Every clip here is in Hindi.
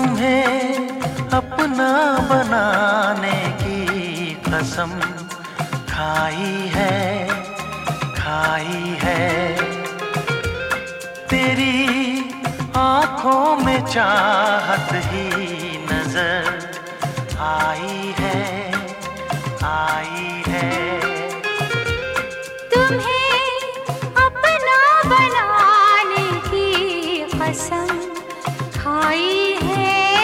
तुम्हें अपना बनाने की कसम खाई है तेरी आँखों में चाहत ही नजर आई है तुम्हें अपना बनाने की कसम खाई है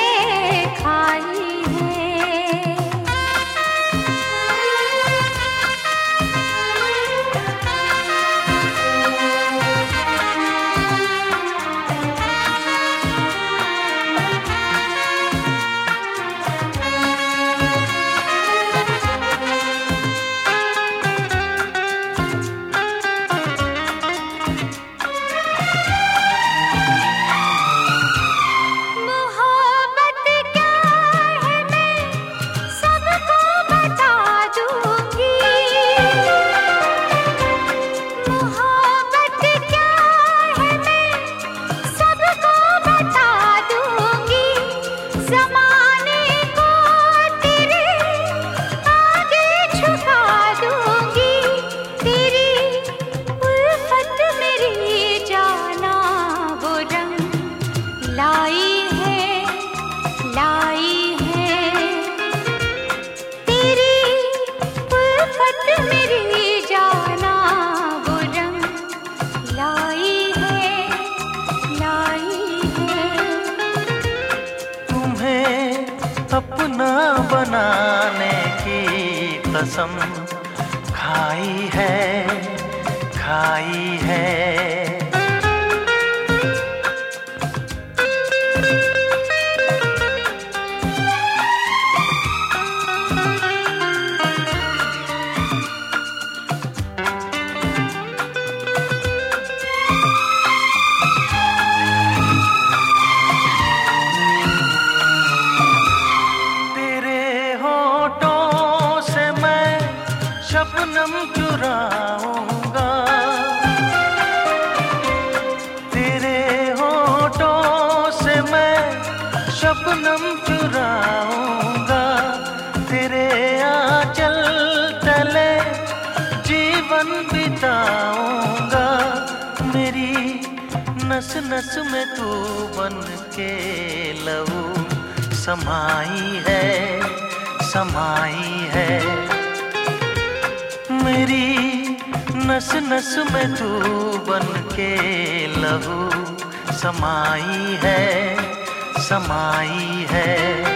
अपना बनाने की कसम खाई है शबनम चुराऊंगा तेरे होठों से मैं शबनम चुराऊंगा तेरे आंचल तले जीवन बिताऊंगा मेरी नस नस में तू बन के लहू समाई है मेरी नस नस में तू बन के लहू समाई है